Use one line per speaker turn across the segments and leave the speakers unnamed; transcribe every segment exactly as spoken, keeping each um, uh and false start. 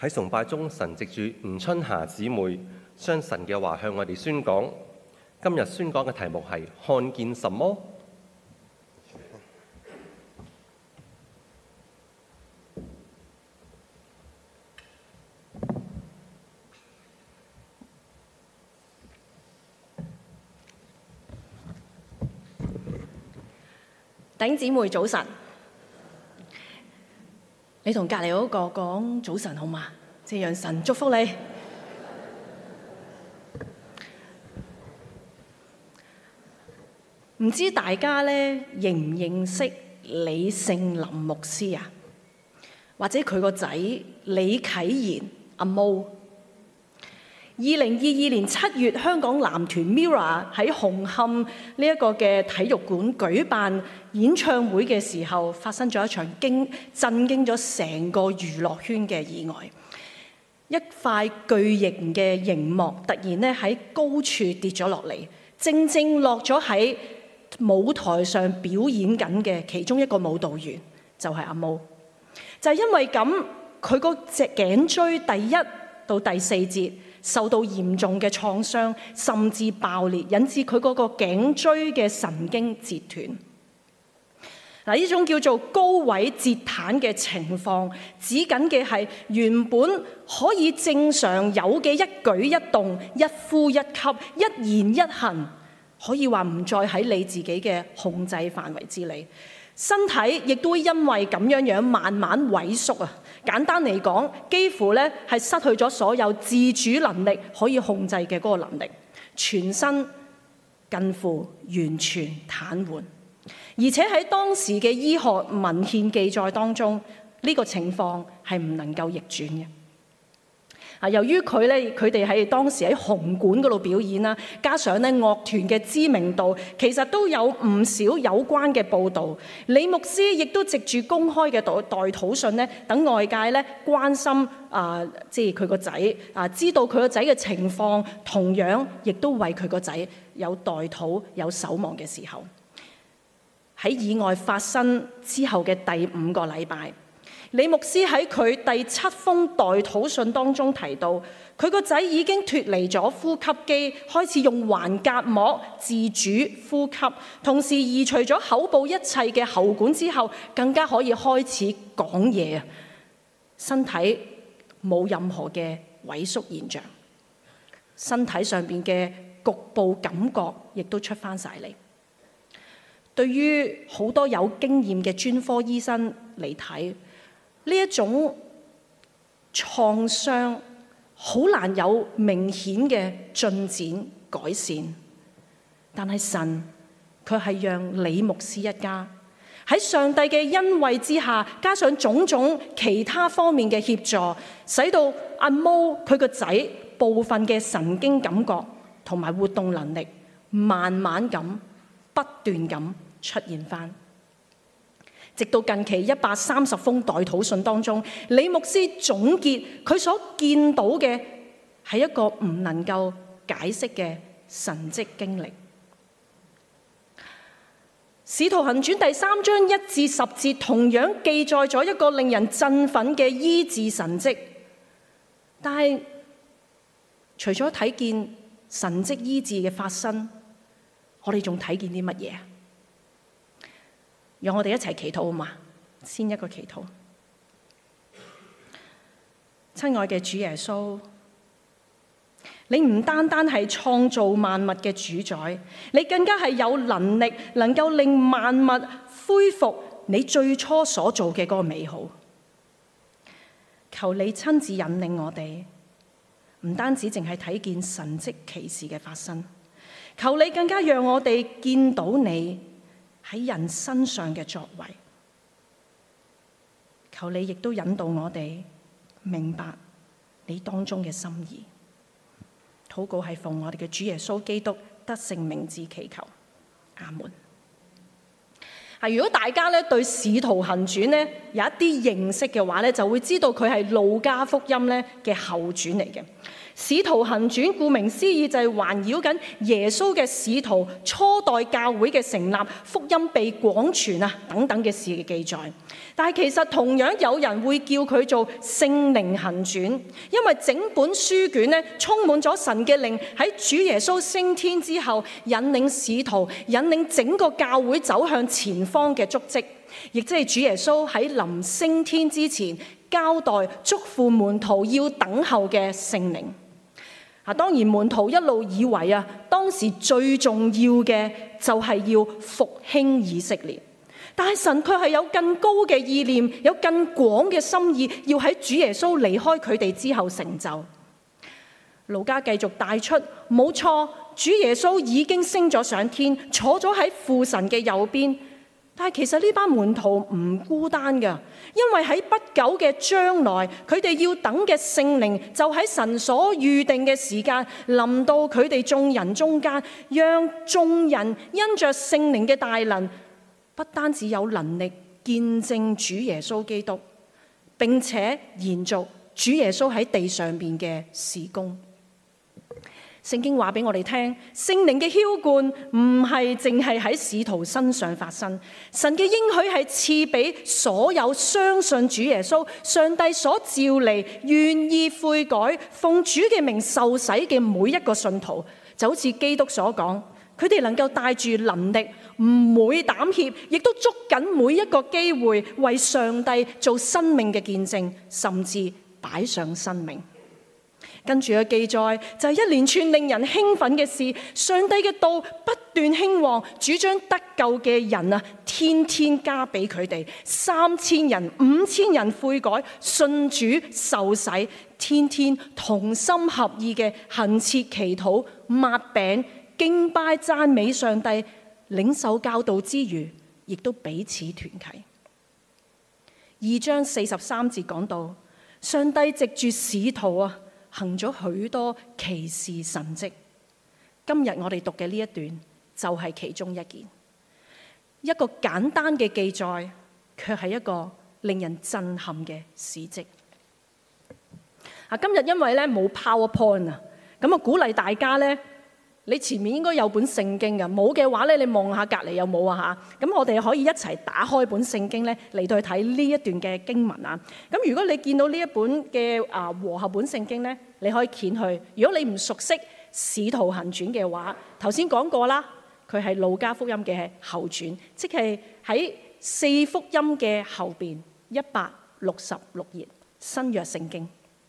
喺崇拜中，神藉住吳春霞姊妹將神嘅話向我哋宣講。今日宣講嘅題目係看見什麼？
弟兄姊妹早晨，你同隔離嗰個講早晨好嗎？即係讓神祝福你。唔知大家咧認唔認識李聖林牧師啊？或者佢個仔李啟賢阿毛？二零二二年七月，香港男團 Mirror 喺紅磡呢一個嘅體育館舉辦演唱會嘅時候，發生咗一場驚震驚咗成個娛樂圈嘅意外。一塊巨型嘅熒幕突然咧喺高處跌咗落嚟，正正落咗喺舞台上表演緊嘅其中一個舞蹈員，就係阿毛。就係因為咁，佢嗰隻頸椎第一到第四節受到嚴重嘅創傷，甚至爆裂，引致佢嗰個頸椎嘅神經截斷。嗱，呢種叫做高位截癱嘅情況，指緊嘅係原本可以正常有嘅一舉一動、一呼一吸、一言一行，可以話唔再喺你自己嘅控制範圍之內。身體亦都會因為咁樣樣慢慢萎縮啊！簡單嚟講，幾乎咧係失去咗所有自主能力可以控制嘅嗰個能力，全身近乎完全癱瘓。而且喺當時嘅醫學文獻記載當中，呢個情況係唔能夠逆轉嘅。啊，由於佢咧，佢哋喺當時喺紅館嗰度表演啦，加上咧樂團嘅知名度，其實都有唔少有關嘅報導。李牧師亦都藉住公開嘅代代禱信咧，等外界咧關心啊，即係佢個仔啊，知道佢個仔嘅情況，同樣亦都為佢個仔有代禱、有守望嘅時候。喺意外發生之後嘅第五個禮拜，李牧師喺佢第七封代禱信當中提到，佢個仔已經脫離咗呼吸機，開始用橫膈膜自主呼吸，同時移除咗口部一切嘅喉管之後，更加可以開始講嘢啊！身體冇任何嘅萎縮現象，身體上邊嘅局部感覺亦都出翻晒嚟。對於好多有經驗嘅專科醫生嚟睇，呢一種創傷好難有明顯嘅進展改善，但係神卻係讓李牧師一家喺上帝嘅恩惠之下，加上種種其他方面嘅協助，使到阿毛佢個仔部分嘅神經感覺同埋活動能力慢慢咁不斷咁出現翻。直到近期一百三十封代禱信當中，李牧師總結佢所見到嘅係一個唔能夠解釋嘅神蹟經歷。使徒行傳第三章一至十節同樣記載咗一個令人振奮嘅醫治神蹟，但係除咗睇見神蹟醫治嘅發生，我哋仲睇見啲乜嘢？讓我哋一齊祈禱好嘛？先一個祈禱。親愛嘅主耶穌，你唔單單係創造萬物嘅主宰，你更加係有能力能夠令萬物恢復你最初所做嘅嗰個美好。求你親自引領我哋，唔單止淨係睇見神蹟奇事嘅發生，求你更加讓我哋見到你喺人身上嘅作為，求你亦都引導我哋明白你當中嘅心意。禱告係奉我哋嘅主耶穌基督得勝名字祈求，阿門。如果大家咧對使徒行傳咧有一啲認識嘅話咧，就會知道佢係路加福音咧嘅後傳嚟嘅。 使徒行傳顧名思義就係環繞緊耶穌嘅使徒、初代教會嘅成立、福音被廣傳啊等等嘅事嘅記載。但係其實同樣有人會叫佢做聖靈行傳，因為整本書卷咧充滿咗神嘅靈喺主耶穌升天之後引領使徒、引領整個教會走向前方嘅足跡，亦即係主耶穌喺臨升天之前交代囑咐門徒要等候嘅聖靈。啊，當然門徒一路以為啊，當時最重要嘅就係要復興以色列，但係神卻係有更高嘅意念，有更廣嘅心意，要喺主耶穌離開佢哋之後成就。路加繼續帶出，冇錯，主耶穌已經升咗上天，坐咗喺父神嘅右邊。但係其實呢班門徒唔孤單㗎，因為喺不久嘅將來，佢哋要等嘅聖靈就喺神所預定嘅時間臨到佢哋眾人中間，讓眾人因着聖靈嘅大能，不單止有能力見證主耶穌基督，並且延續主耶穌喺地上邊嘅事工。聖經話俾我哋聽，聖靈嘅澆灌唔係淨係喺使徒身上發生，神嘅應許係賜俾所有相信主耶穌、上帝所召嚟、願意悔改、奉主嘅名受洗嘅每一個信徒。就好似基督所講，佢哋能夠帶住能力，唔會膽怯，亦都捉緊每一個機會為上帝做生命嘅見證，甚至擺上生命。跟住嘅記載就係一連串令人興奮嘅事，上帝嘅道不斷興旺，主將得救嘅人啊，天天加俾佢哋，三千人、五千人悔改，信主受洗，天天同心合意嘅恆切祈禱、擘餅、敬拜讚美上帝，領受教導之餘，亦都彼此團契。二章四十三節講到，上帝藉住使徒啊，行咗許多奇事神蹟。今日我哋讀嘅呢一段就係其中一件，一個簡單嘅記載，卻係一個令人震撼嘅事蹟。啊，今日因為咧冇 PowerPoint 啊，咁啊鼓勵大家咧，你前面應該有本聖經㗎，冇嘅話咧，你望下隔離有冇啊嚇？咁我哋可以一齊打開本聖經咧嚟到去睇呢一段嘅經文啊。咁如果你見到呢一本嘅啊和合本聖經咧，你可以掀去。如果你唔熟悉使徒行傳嘅話，頭先講過啦，佢係路加福音嘅後傳，即係喺四福音嘅後邊一百六十六頁新約聖經。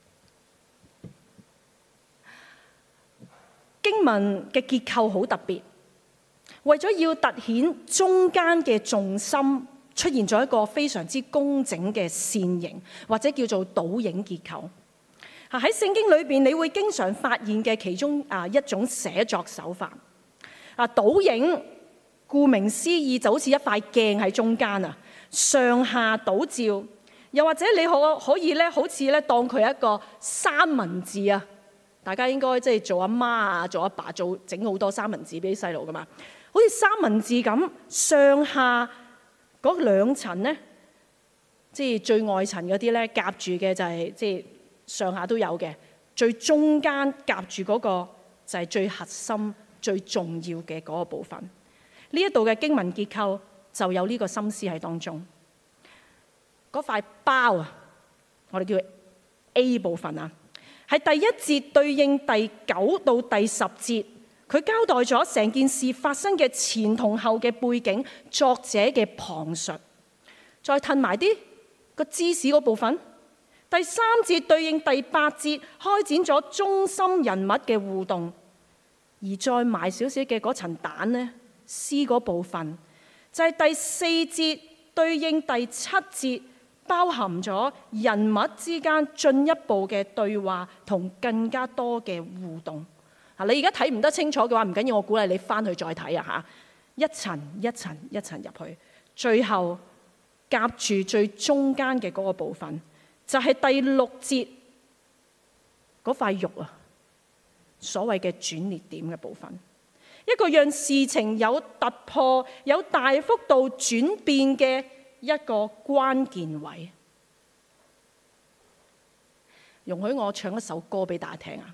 經文嘅結構好特別，為咗要凸顯中間嘅重心，出現咗一個非常之工整嘅線形，或者叫做倒影結構。喺聖經裏邊，你會經常發現嘅其中啊一種寫作手法。啊，倒影顧名思義就好似一塊鏡喺中間啊，上下倒照，又或者你可可以咧，好似咧當佢係一個三文治啊。大家應該即係做阿媽啊，做阿爸，做整好多三文治俾啲細路噶嘛，好似三文治咁，上下嗰兩層咧，即係最外層嗰啲咧夾住嘅就係即係上下都有嘅，最中間夾住嗰個就係最核心、最重要嘅嗰個部分。呢一度嘅經文結構就有呢個心思喺當中。嗰塊包啊，我哋叫 A 部分啊。係第一節對應第九到第十節，佢交代咗成件事發生嘅前同後嘅背景，作者嘅旁述。再褪埋啲個芝士嗰部分，第三節對應第八節，開展咗中心人物嘅互動。而再埋少少嘅嗰層蛋呢，C 嗰部分就係、是、第四節對應第七節。包含咗人物之間進一步嘅對話同更加多嘅互動。啊，你而家睇唔得清楚嘅話，唔緊要，我鼓勵你翻去再睇啊嚇！一層一層一層入去，最後夾住最中間嘅嗰個部分，就係、是、第六節嗰塊肉啊，所謂嘅轉捩點嘅部分，一個讓事情有突破、有大幅度轉變嘅一個關鍵位。容許我唱一首歌俾大家聽啊！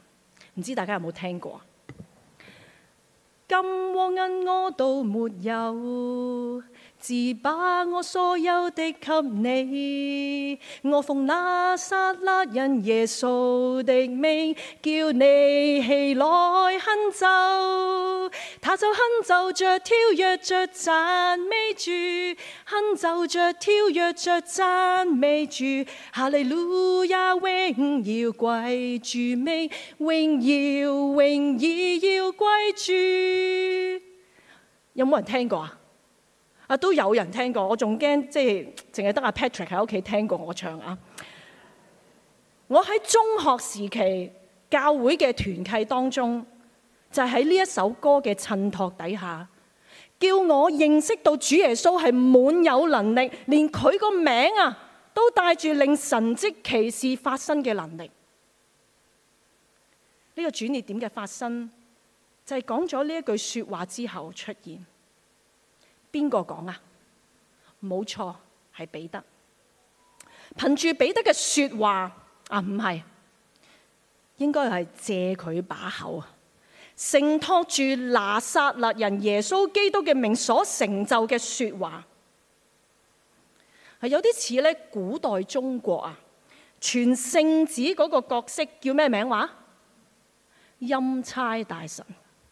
唔知大家有冇聽過？金和銀我都沒有，只把我所有的給你。我奉拿撒勒人耶穌的名，叫你起來哼奏。他就哼奏着跳躍着讚美主，哼奏着跳躍着讚美主。哈利路亞，榮耀歸主名，榮耀榮耀要歸主。有冇人聽過啊？啊，都有人聽過，我仲驚即係淨係得阿 Patrick 喺屋企聽過我唱啊！我喺中學時期教會嘅團契當中，就係喺呢一首歌嘅襯托底下，叫我認識到主耶穌係滿有能力，連佢個名啊都帶住令神蹟奇事發生嘅能力。呢個轉捩點嘅發生，就係講咗呢一句說話之後出現。邊個講啊？冇錯，係彼得。憑住彼得嘅說話啊，唔係，應該係借佢把口啊，承托住拿撒勒人耶穌基督嘅名所成就嘅說話，係有啲似咧古代中國啊，傳聖旨嗰個角色叫咩名話？欽差大臣。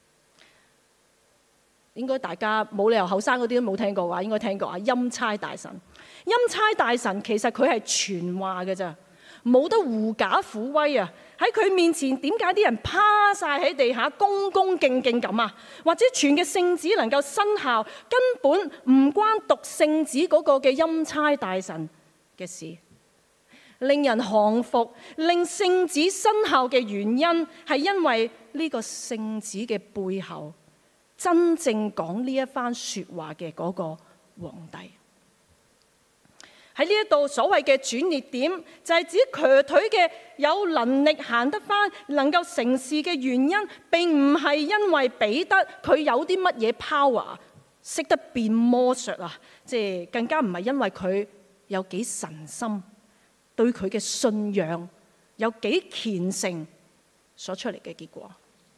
應該大家冇理由後生嗰啲都冇聽過話，應該聽過啊！欽差大臣，欽差大臣其實佢係傳話嘅咋，冇得狐假虎威啊！喺佢面前，點解啲人趴晒喺地下，恭恭敬敬咁啊？或者傳嘅聖旨能夠生效，根本唔關讀聖旨嗰個嘅欽差大臣嘅事。令人降服，令聖旨生效嘅原因係因為呢個聖旨嘅背後，真正講呢一番說話嘅嗰個皇帝。喺呢一度所謂嘅轉捩點，就係指瘸腿嘅有能力行得返，能夠成事嘅原因，並唔係因為彼得佢有啲乜嘢 power， 識得變魔術啊，即係更加唔係因為佢有幾神心，對佢嘅信仰有幾虔誠所出嚟嘅結果。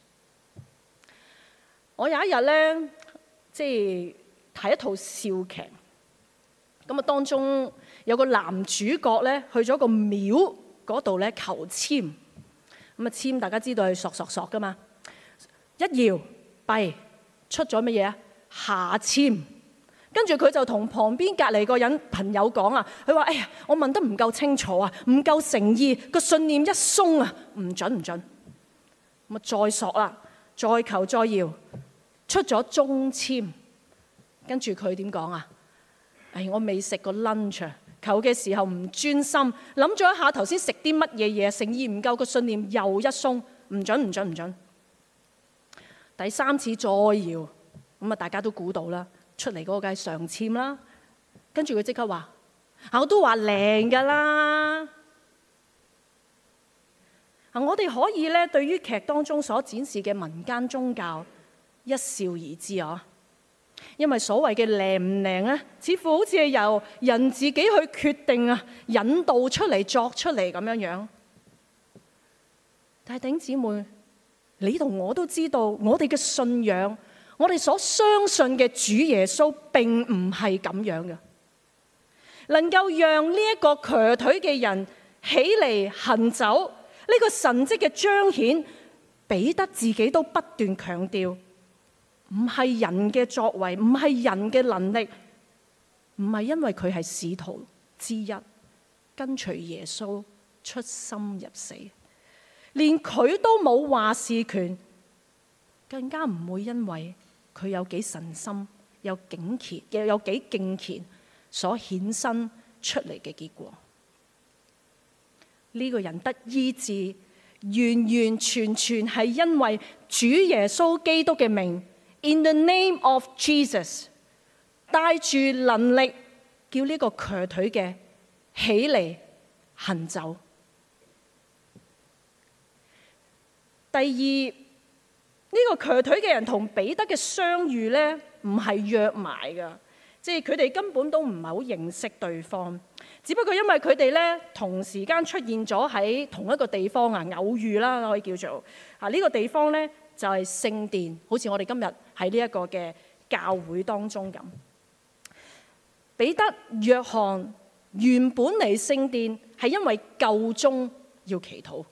我有一日咧，即係睇一套笑劇，咁啊當中有個男主角咧去咗個廟嗰度咧求籤，咁啊籤大家知道係索索索噶嘛，一搖弊出咗乜嘢啊？下籤，跟住佢就同旁邊隔離個人朋友講啊，佢話：哎呀，我問得唔夠清楚啊，唔夠誠意，個信念一鬆啊，唔準唔準。咁啊再索啦，再求再搖。出咗中籤，跟住佢點講啊？唉，我未食過 lunch， 求嘅時候唔專心，諗咗一下頭先食啲乜嘢嘢，誠意唔夠，個信念又一鬆，唔準唔準唔準。第三次再搖，咁啊大家都估到啦，出嚟嗰個梗係上籤啦。跟住佢即刻話：我都話靈㗎啦。啊，我哋可以咧對於劇當中所展示嘅民間宗教一笑而之啊！因為所謂嘅靈唔靈咧，似乎好似係由人自己去決定啊，引導出嚟作出嚟咁樣樣。但係弟兄姊妹，你同我都知道，我哋嘅信仰，我哋所相信嘅主耶穌並唔係咁樣嘅，能夠讓呢一個瘸腿嘅人起嚟行走，呢個神蹟嘅彰顯，彼得自己都不斷強調。唔係人嘅作為，唔係人嘅能力，唔係因為佢係使徒之一，跟隨耶穌出生入死，連佢都冇話事權，更加唔會因為佢有幾神心，有敬虔，又有幾敬虔所衍生出嚟嘅結果。呢、這個人得醫治，完完全全係因為主耶穌基督嘅名。In the name of Jesus， 帶住能力叫呢個瘸腿嘅起嚟行走。第二，呢、這個瘸腿嘅人同彼得嘅相遇咧，唔係約埋噶， 即係佢哋根本都唔係好認識對方，只不過因為佢哋咧同時間出現咗喺同一個地方啊，偶遇啦可以叫做啊呢個地方咧就係聖殿，好似我哋今日喺呢一個嘅教會當中咁。彼得、約翰原本嚟聖殿係因為救宗要祈禱。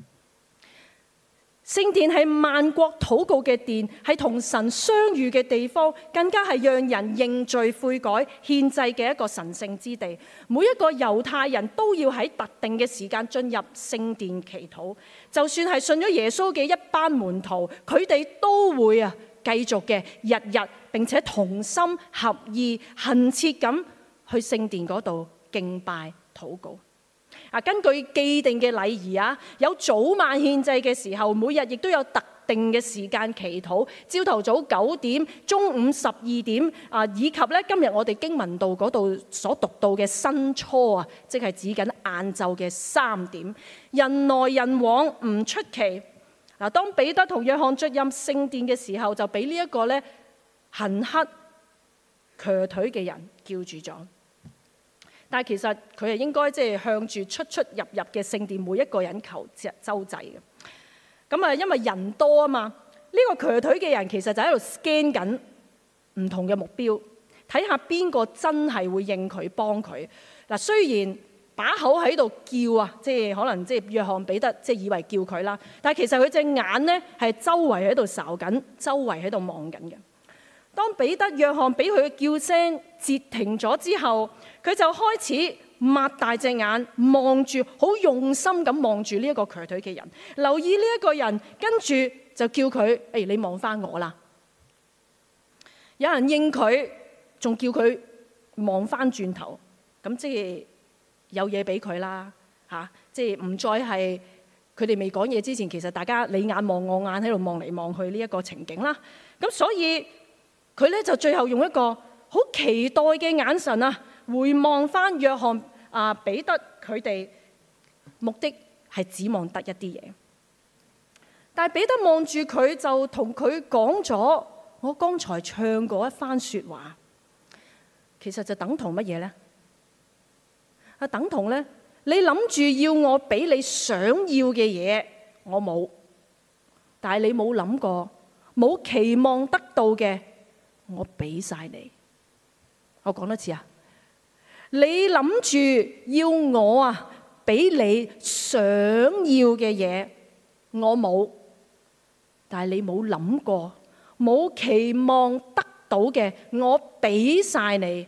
聖殿係萬國禱告嘅殿，係同神相遇嘅地方，更加係讓人認罪悔改、獻祭嘅一個神聖之地。每一個猶太人都要喺特定嘅時間進入聖殿祈禱，就算係信咗耶穌嘅一班門徒，佢哋都會啊繼續嘅日日並且同心合意、懇切咁去聖殿嗰度敬拜禱告。根據既定嘅禮儀啊，有早晚獻祭嘅時候，每日亦都有特定嘅時間祈禱。朝頭早九點、中午十二點啊，以及咧今日我哋經文道嗰度所讀到嘅申初啊，即係指緊晏晝嘅三點。人來人往唔出奇。嗱，當彼得同約翰進入聖殿嘅時候，就俾呢一個咧行乞瘸腿嘅人叫住咗。但係其實佢係應該即係向住出出入入嘅聖殿每一個人求周濟嘅。咁啊，因為人多啊嘛，呢個瘸腿嘅人其實就喺度 scan 緊唔同嘅目標，睇下邊個真係會應佢幫佢。嗱，雖然把口喺度叫啊，即係可能即係約翰彼得即係以為叫佢啦，但係其實佢隻眼咧係周圍喺度睄緊，周圍喺度望緊嘅。當彼得、約翰俾佢嘅叫聲截停咗之後，佢就開始擘大隻眼望住，好用心咁望住呢一個瘸腿嘅人，留意呢一個人，跟住就叫佢：誒、哎，你望翻我啦！有人應佢，仲叫佢望翻轉頭，咁即係有嘢俾佢啦嚇，即係唔再係佢哋未講嘢之前，其實大家你眼望我眼喺度望嚟望去呢一個情景啦。咁所以佢咧就最後用一個好期待嘅眼神啊，回望翻約翰啊、彼得佢哋，目的係指望得一啲嘢。但係彼得望住佢就同佢講咗我剛才唱過一番説話，其實就等同乜嘢呢？啊，等同咧，你諗住要我俾你想要嘅嘢，我冇，但係你冇諗過，冇期望得到嘅，我俾晒你。我講多次啊，你諗住要我啊俾你想要嘅嘢，我冇，但係你冇諗過，冇期望得到嘅，我俾晒你。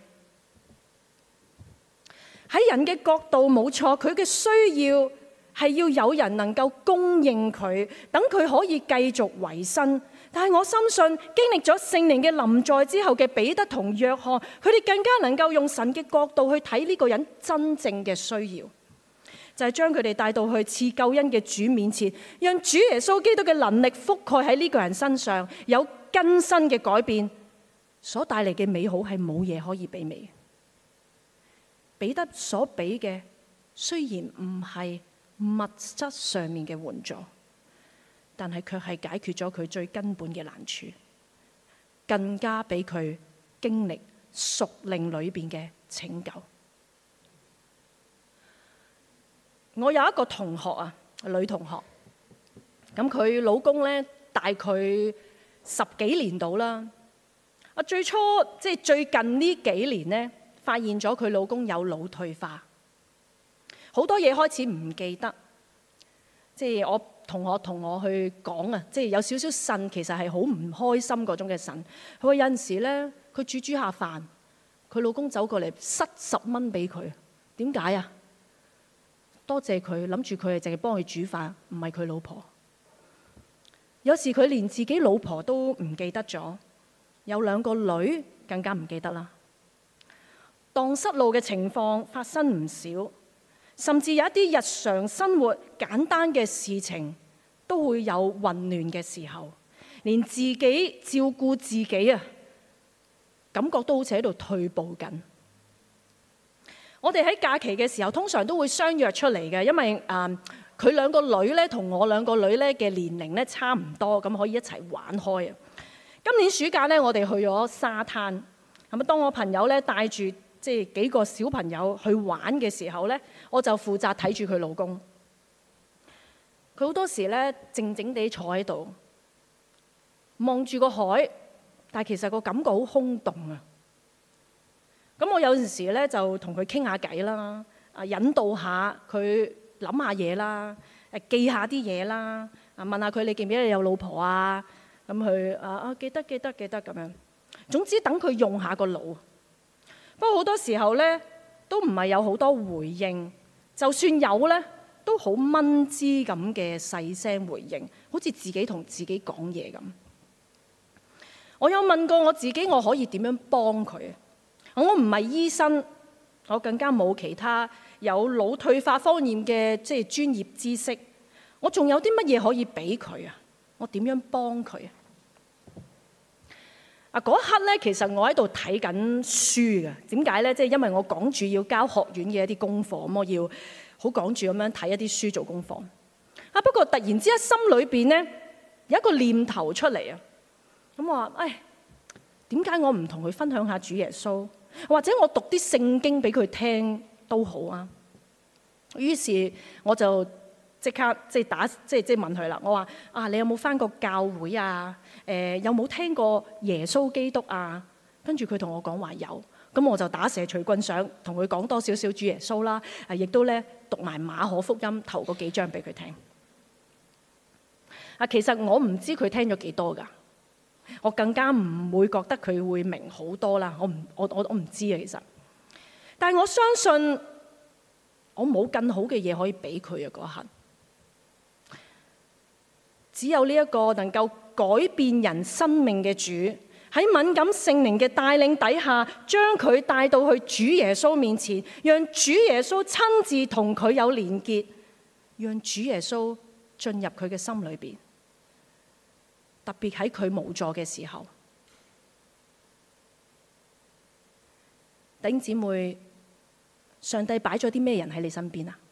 喺人嘅角度冇錯，佢嘅需要係要有人能夠供應佢，等佢可以繼續維生。但係我深信經歷咗聖靈嘅臨在之後嘅彼得同約翰，佢哋更加能夠用神嘅角度去睇呢個人真正嘅需要，就係將佢哋帶到去賜救恩嘅主面前，讓主耶穌基督嘅能力覆蓋喺呢個人身上，有更新嘅改變，所帶嚟嘅美好係冇嘢可以媲美。彼得所俾嘅雖然唔係物質上面嘅援助，但係卻係解決咗佢最根本嘅難處，更加俾佢經歷屬靈裏邊嘅拯救。我有一個同學啊，女同學，咁佢老公咧大概十幾年到啦。啊，最初即係最近呢幾年咧，發現咗佢老公有腦退化，好多嘢開始唔記得。即係我同學同我去講啊，即係有少少呻，其實係好唔開心嗰種嘅呻。佢話有陣時咧，佢煮煮下飯，佢老公走過嚟塞十蚊俾佢，點解啊？多謝佢，諗住佢係淨係幫佢煮飯，唔係佢老婆。有時佢連自己老婆都唔記得咗，有兩個女更加唔記得啦。蕩失路嘅情況發生唔少，甚至有一啲日常生活簡單嘅事情都會有混亂嘅時候，連自己照顧自己啊，感覺都好似喺度退步緊。我哋喺假期嘅時候通常都會相約出嚟嘅，因為誒佢兩個女咧同我兩個女咧嘅年齡咧差唔多，咁可以一齊玩開啊。今年暑假咧，我哋去咗沙灘。咁係咪？當我朋友咧帶住即係幾個小朋友去玩嘅時候咧，我就負責睇住佢老公。佢好多時咧靜靜地坐喺度，望住個海，但係其實個感覺好空洞啊。咁我有陣時咧就同佢傾下偈啦，啊引導下佢諗下嘢啦，誒記下啲嘢啦，啊問下佢你記唔記得你有老婆啊？咁佢啊啊記得記得記得咁樣。總之等佢用下個腦。不過好多時候咧都唔係有好多回應，就算有咧都好蚊滋咁嘅細聲回應，好似自己同自己講嘢咁。我有問過我自己，我可以點樣幫佢？我唔係醫生，我更加冇其他有腦退化方面嘅即係專業知識。我仲有啲乜嘢可以俾佢啊？我點樣幫佢啊？啊嗰一刻咧，其實我喺度睇緊書嘅。點解咧？即係因為我趕住要交學院嘅一啲功課，咁我要好趕住咁樣睇一啲書做功課。啊不過突然之間心裏邊咧有一個念頭出嚟啊！咁我話：唉，點解我唔同佢分享下主耶穌？或者我讀啲聖經俾佢聽都好啊。於是我就即刻即係打即係即係問佢啦。我話：啊，你有冇返過教會啊？誒、呃，有冇聽過耶穌基督啊？跟住佢同我講話有。咁我就打蛇隨棍上，同佢講多少少主耶穌啦。啊，亦都咧讀埋馬可福音頭嗰幾章俾佢聽。啊，其實我唔知佢聽咗幾多㗎。我更加唔會覺得佢會明好多啦，我唔我我我唔知啊，其實，但係我相信我冇更好嘅嘢可以俾佢啊！嗰刻，只有呢一個能夠改變人生命嘅主，喺敏感聖靈嘅帶領底下，將佢帶到去主耶穌面前，讓主耶穌親自同佢有連結，讓主耶穌進入佢嘅心裏邊。特別喺佢無助嘅時候，弟兄姊妹，上帝擺咗啲咩人喺你身邊啊？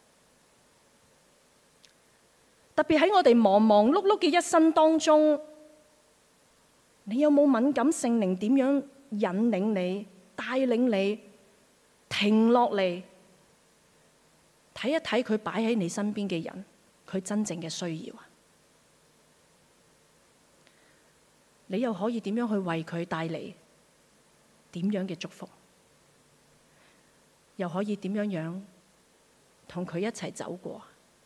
特別喺我哋忙忙碌碌嘅一生當中，你有冇敏感聖靈點樣引領你、帶領你停落嚟，睇一睇佢擺喺你身邊嘅人，佢真正嘅需要啊？你又可以點樣去為佢帶嚟點樣嘅祝福？又可以點樣樣同佢一齊走過？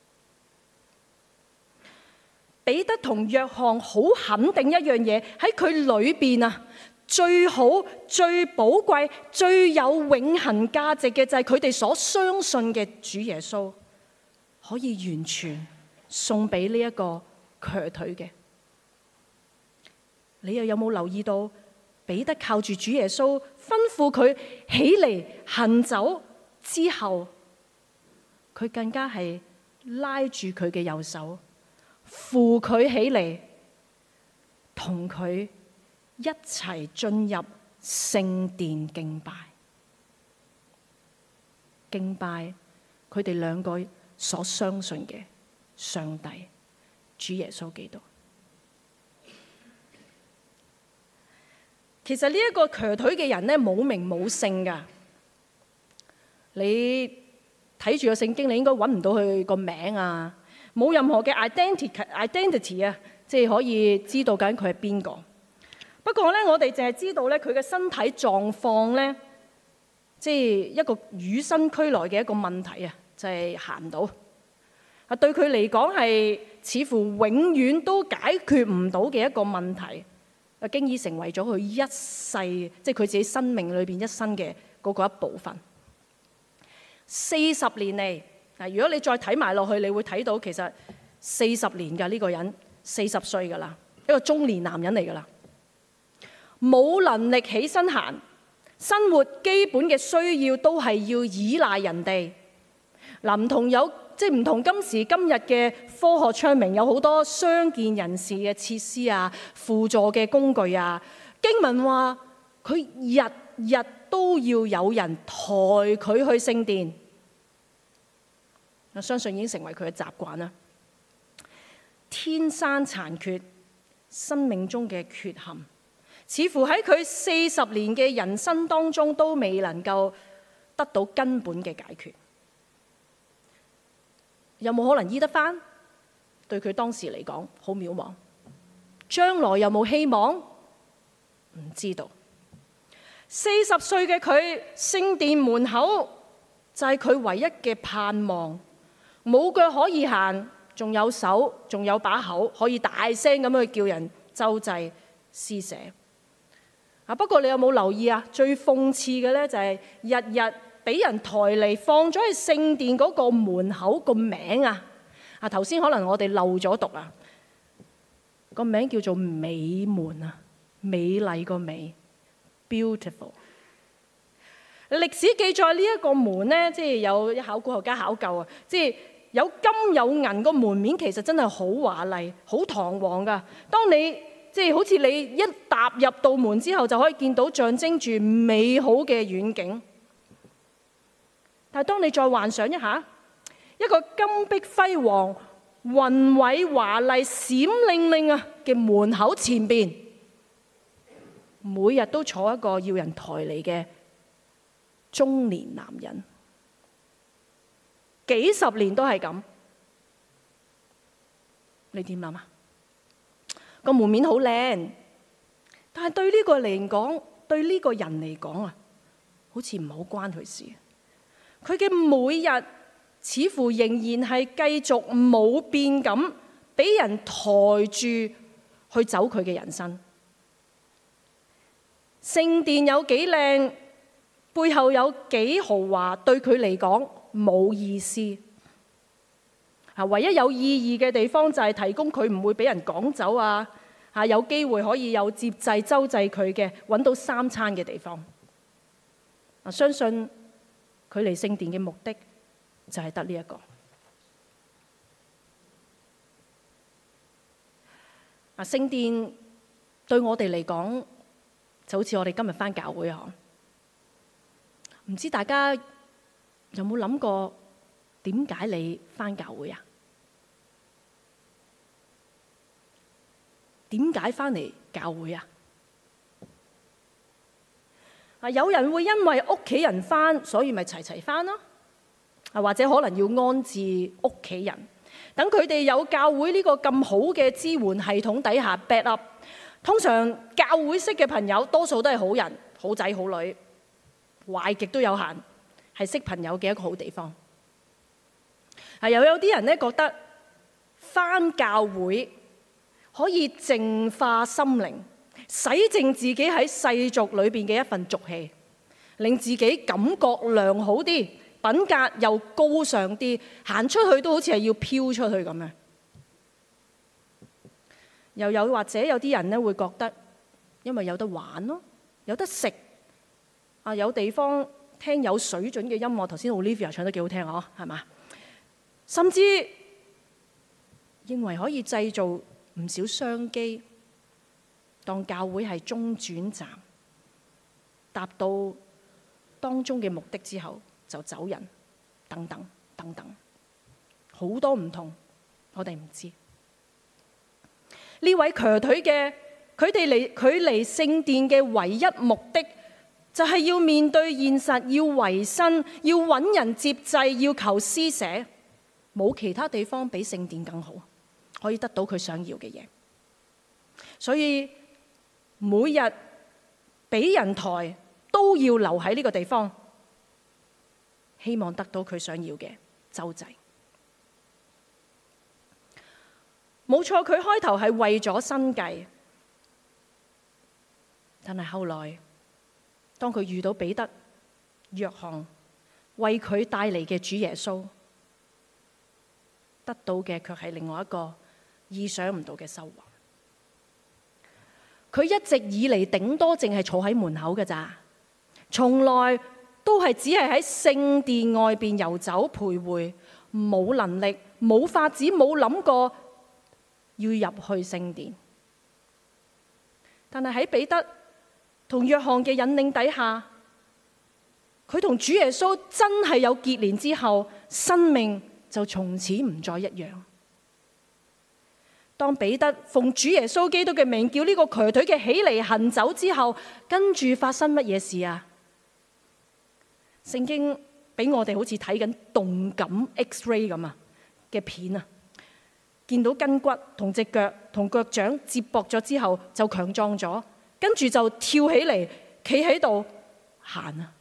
彼得同約翰好肯定一樣嘢，喺佢裏邊啊，最好、最寶貴、最有永恆價值嘅就係佢哋所相信嘅主耶穌，可以完全送俾呢一個瘸腿嘅。你又有冇留意到彼得靠住主耶穌吩咐佢起嚟行走之後，佢更加係拉住佢嘅右手，扶佢起嚟，同佢一齊進入聖殿敬拜，敬拜佢哋兩個所相信嘅上帝主耶穌基督。其實呢一個瘸腿嘅人咧，冇名冇姓噶。你睇住個聖經，你應該揾唔到佢個名啊，冇任何嘅 identity identity 啊，即係可以知道緊佢係邊個。不過咧，我哋淨係知道咧，佢嘅身體狀況咧，即係一個與生俱來嘅一個問題啊，就係行唔到啊。對佢嚟講係似乎永遠都解決唔到嘅一個問題。啊，經已成為咗佢一世，即係佢自己生命裏邊一生嘅嗰個一部分。四十年嚟，嗱，如果你再睇埋落去，你會睇到其實四十年㗎，呢個人四十歲㗎啦，一個中年男人嚟㗎啦，冇能力起身行，生活基本嘅需要都係要依賴人哋。嗱，唔同有。即係唔同今時今日嘅科學昌明，有好多傷健人士嘅設施啊、輔助嘅工具啊。經文話佢日日都要有人抬佢去聖殿，我相信已經成為佢嘅習慣啦。天生殘缺，生命中嘅缺陷， 似乎喺佢四十年嘅人生當中都未能夠得到根本嘅解決。有冇可能醫得返？對佢當時嚟講好渺茫。將來有冇希望？唔知道。四十歲嘅佢，聖殿門口就係佢唯一嘅盼望。冇腳可以行，仲有手，仲有把口，可以大聲咁去叫人周濟施捨。啊！不過你有冇留意啊？最諷刺嘅咧就係日日俾人抬嚟放咗喺聖殿嗰個門口個名啊！啊，頭先可能我哋漏咗讀啊，個名叫做美門啊，美麗個美 ，beautiful。歷史記載呢一個門咧，即係有考古學家考究啊，即係有金有銀，個門面其實真係好華麗、好堂皇噶。當你即係好似你一踏入道門之後，就可以見到象徵住美好嘅遠景。但係當你再幻想一下，一個金碧輝煌、宏偉華麗、閃令令啊嘅門口前邊，每日都坐一個要人抬嚟嘅中年男人，幾十年都係咁，你點諗啊？個門面好靚，但係對呢個嚟講，對呢個人嚟講啊，好似唔係好關佢事。佢嘅每日似乎仍然係繼續冇變咁，俾人抬住去走佢嘅人生。聖殿有幾靚，背後有幾豪華，對佢嚟講冇意思。唯一有意義嘅地方就係提供佢唔會俾人趕走啊！嚇，有機會可以有接濟周濟佢嘅，揾到三餐嘅地方。啊，相信佢嚟聖殿嘅目的就係得呢一個。啊，聖殿對我哋嚟講就好似我哋今日返教會啊！唔知大家有冇諗過點解你返教會啊？點解返嚟教會啊？啊，有人會因為屋企人返，所以咪齊齊返咯。啊，或者可能要安置屋企人，等佢哋有教會呢個咁好嘅支援系統底下 back up。通常教會識嘅朋友多數都係好人、好仔好女，壞極都有限，係識朋友嘅一個好地方。啊，又有啲人咧覺得返教會可以淨化心靈，洗淨自己喺世俗裏邊嘅一份俗氣，令自己感覺良好啲，品格又高尚啲，行出去都好似係要飄出去咁樣。又有或者有啲人咧會覺得，因為有得玩咯，有得食，啊，有地方聽有水準嘅音樂，頭先 Olivia 唱得幾好聽啊，係嘛？甚至認為可以製造唔少商機，當教會係中轉站，達到當中嘅目的之後就走人，等等等等，好多唔同，我哋唔知。呢位瘸腿嘅，佢哋嚟佢嚟聖殿嘅唯一目的，就係要面對現實，要維生，要揾人接濟，要求施捨。冇其他地方比聖殿更好，可以得到佢想要嘅嘢。所以每日俾人抬都要留喺呢個地方，希望得到佢想要嘅周濟。冇錯，佢開頭係為咗生計，但係後來當佢遇到彼得、約翰為佢帶嚟嘅主耶穌，得到嘅卻係另外一個意想唔到嘅收穫。佢一直以嚟頂多淨係坐喺門口㗎咋，從來都係只係喺聖殿外邊遊走徘徊，冇能力、冇法子、冇諗過要入去聖殿。但係喺彼得同約翰嘅引領底下，佢同主耶穌真係有結連之後，生命就從此唔再一樣。 當彼得奉主耶穌基督嘅名叫呢個瘸腿嘅起嚟行走之後，跟住發生乜嘢事啊？聖經俾我哋好似睇緊動感 X-ray 咁啊嘅片啊，見到筋骨同隻腳同腳掌接駁咗之後就強壯咗，跟住就跳起嚟，企喺度行啊。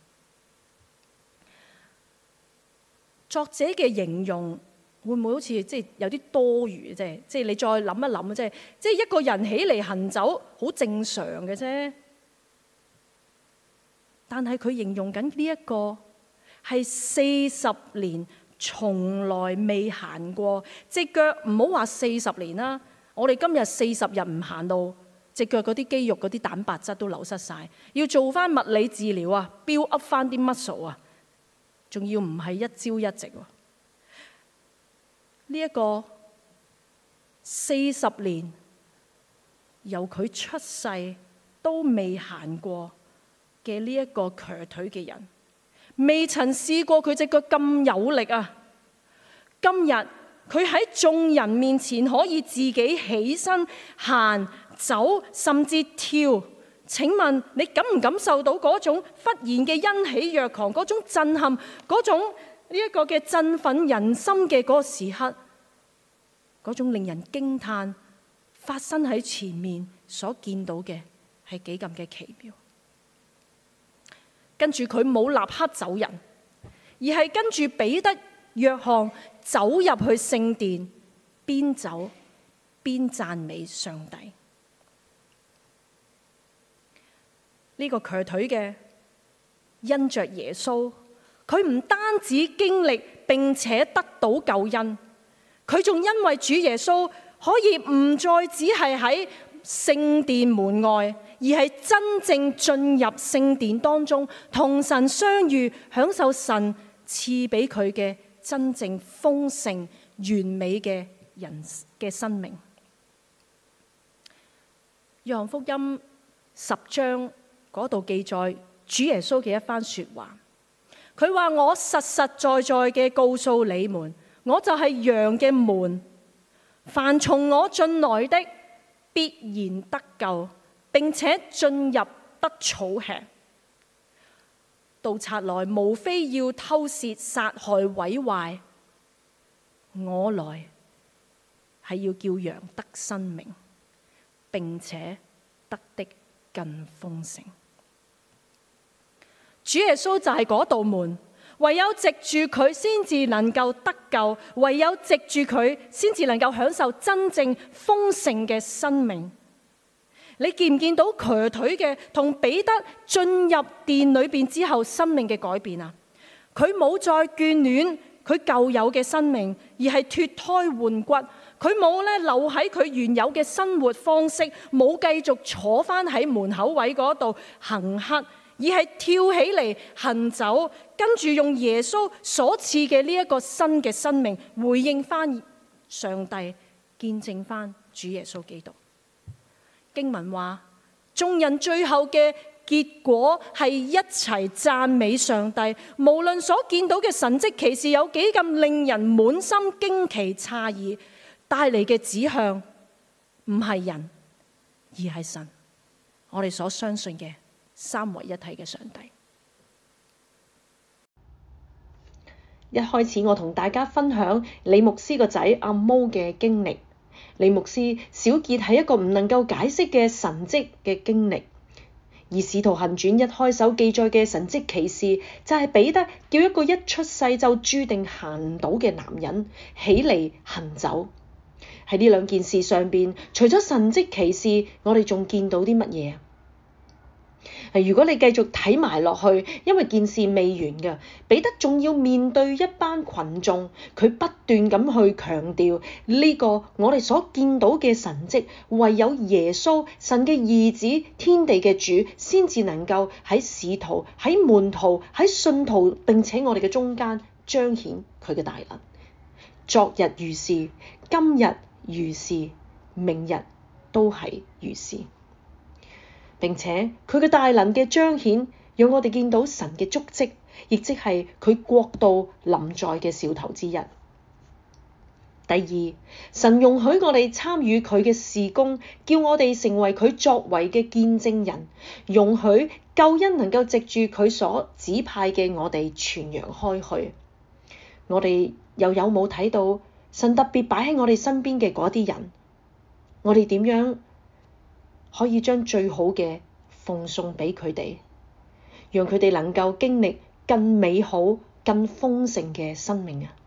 作者嘅形容會唔會好似即係有啲多餘啫？即係你再諗一諗，即係即係一個人起嚟行走好正常嘅啫。但係佢形容緊呢一個係四十年從來未行過，隻腳唔好話四十年啦。我哋今日四十日唔行路，隻腳嗰啲肌肉嗰啲蛋白質都流失晒，要做翻物理治療啊 ，build up 翻啲 muscle 啊，仲要唔係一朝一夕喎。呢、這、一個四十年由佢出世都未行過嘅呢一個瘸腿嘅人，未曾試過佢隻腳咁有力啊！今日佢喺眾人面前可以自己起身行走，甚至跳。請問你感唔感受到嗰種忽然嘅欣喜若狂，嗰種震撼，嗰種呢一個嘅振奮人心嘅嗰個時刻，嗰種令人驚嘆發生喺前面所見到嘅係幾咁嘅奇妙。跟住佢冇立刻走人，而係跟住彼得、約翰走入去聖殿，邊走邊讚美上帝。呢、這個瘸腿嘅因着耶穌，佢唔單止經歷並且得到救恩，佢仲因為主耶穌可以唔再只係喺聖殿門外，而係真正進入聖殿當中，同神相遇，享受神賜俾佢嘅真正豐盛完美嘅人嘅生命。約翰福音十章嗰度記載主耶穌嘅一番說話，佢話：我實實在在嘅告訴你們，我就係羊嘅門，凡從我進來的必然得救，並且進入得草吃。盜賊來無非要偷竊、殺害、毀壞，我來係要叫羊得生命，並且得的更豐盛。主耶穌就係嗰道門，唯有藉住佢先至能夠得救，唯有藉住佢先至能夠享受真正豐盛嘅生命。你見唔見到瘸腿嘅同彼得進入殿裏邊之後生命嘅改變啊？佢冇再眷戀佢舊有嘅生命，而係脫胎換骨。佢冇咧留喺佢原有嘅生活方式，冇繼續坐翻喺門口位嗰度行乞，而係跳起嚟行走，跟住用耶穌所賜嘅呢一個新嘅生命回應翻上帝，見證翻主耶穌基督。經文話，眾人最後嘅結果係一齊讚美上帝，無論所見到嘅神蹟奇事有幾咁令人滿心驚奇詫異，帶嚟嘅指向唔係人，而係神，我哋所相信嘅三位一體嘅上帝。
一開始我同大家分享李牧師個仔阿毛嘅經歷。李牧師小結係一個唔能夠解釋嘅神蹟嘅經歷，而使徒行傳一開首記載嘅神蹟奇事就係彼得叫一個一出世就注定行唔到嘅男人起嚟行走。喺呢兩件事上邊，除咗神蹟奇事，我哋仲見到啲乜嘢啊？如果你繼續睇埋落去，因為件事未完嘅，彼得仲要面對一班群眾，佢不斷咁去強調呢個我哋所見到嘅神蹟，唯有耶穌神嘅兒子，天地嘅主，先至能夠喺使徒、喺門徒、喺信徒，並且我哋嘅中間彰顯佢嘅大能。昨日如是，今日如是，明日都係如是。並且佢嘅大能嘅彰顯，讓我哋見到神嘅足跡，亦即係佢國度臨在嘅兆頭之一。 第二，神容許我哋參與佢嘅事工，叫我哋成為佢作為嘅見證人，容許救恩能夠藉住佢所指派嘅我哋傳揚開去。我哋又有冇睇到神特別擺喺我哋身邊嘅嗰啲人？我哋點樣可以將最好嘅奉送俾佢哋，讓佢哋能夠經歷更美好、更豐盛嘅生命啊！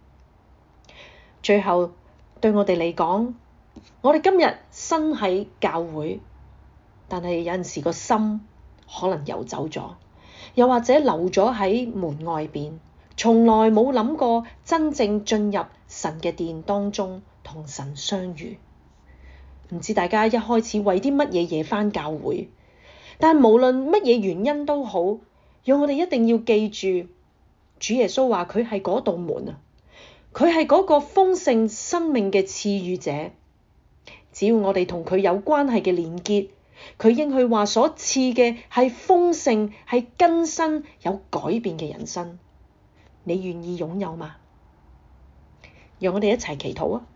最後，對我哋嚟講，我哋今日身喺教會，但係有陣時個心可能游走咗，又或者留咗喺門外邊，從來冇諗過真正進入神嘅殿當中同神相遇。唔知大家一開始為啲乜嘢嘢返教會，但無論乜嘢原因都好，讓我哋一定要記住，主耶穌話佢係嗰道門啊！佢係嗰個豐盛生命嘅賜予者，只要我哋同佢有關係嘅連結，佢應許話所賜嘅係豐盛、係更新、有改變嘅人生。你願意擁有嗎？讓我哋一齊祈禱啊！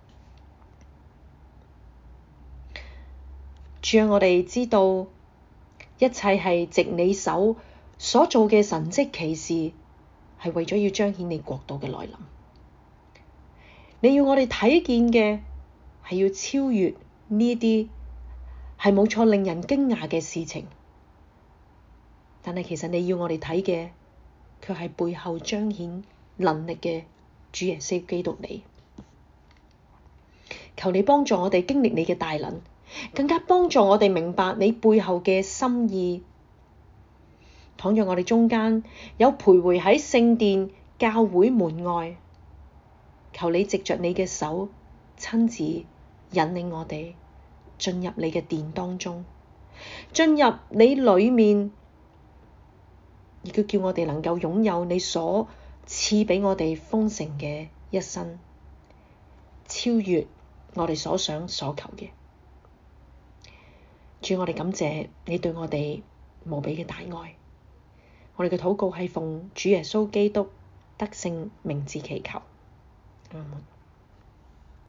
主啊，我哋知道一切係藉你手所做嘅神蹟奇事，係為咗要彰顯你國度嘅來臨。你要我哋睇見嘅係要超越呢啲係冇錯令人驚訝嘅事情，但係其實你要我哋睇嘅卻係背後彰顯能力嘅主耶穌基督你。求你幫助我哋經歷你嘅大能，更加幫助我哋明白你背後嘅心意。倘若我哋中間有徘徊喺聖殿教會門外，求你藉着你嘅手親自引領我哋進入你嘅殿當中，進入你裏面，亦都叫我哋能夠擁有你所賜畀我哋豐盛嘅一生，超越我哋所想所求嘅。主，我哋感謝你對我哋無比嘅大愛。我哋嘅禱告係奉主耶穌基督得勝名字祈求。嗯